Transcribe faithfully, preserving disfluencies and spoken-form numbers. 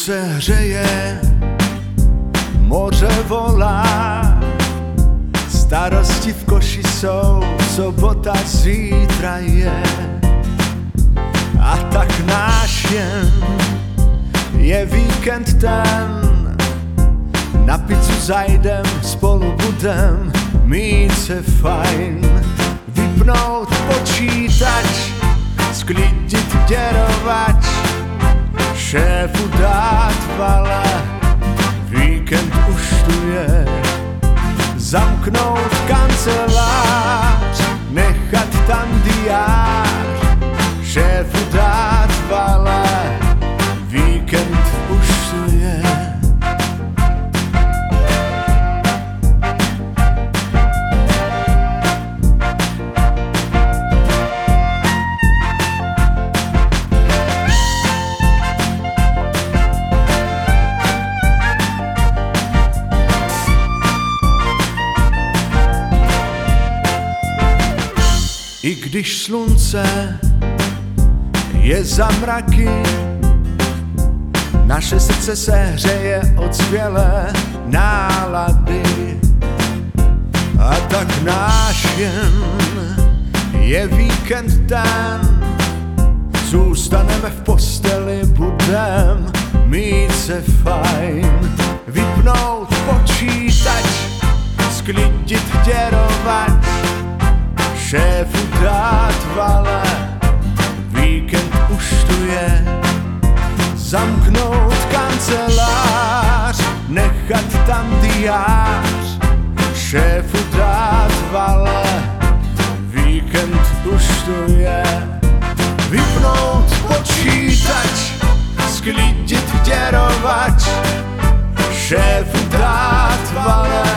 Slunce hřeje, moře volá, starosti v koši jsou, sobota zítra je. A tak náš jen je víkend ten, na pizzu zajdem, spolu budem mít se fajn. Vypnout počítač, sklidit děrovač, šéfu dát vale, víkend už tu je. Zamknout kancelář, nechat tam diář, šéfu dát vale, víkend už tu je. I když slunce je za mraky, naše srdce se hřeje od skvělé nálady. A tak náš jen je víkend ten, zůstaneme v posteli, budem mít se fajn. Vypnout počítač, sklidit děrovač, šéfu dát vale, víkend už tu je. Zamknout kancelář, nechat tam diář, šéfu dát vale, víkend už tu je. Vypnout počítač, sklidit děrovač, šéfu dát vale,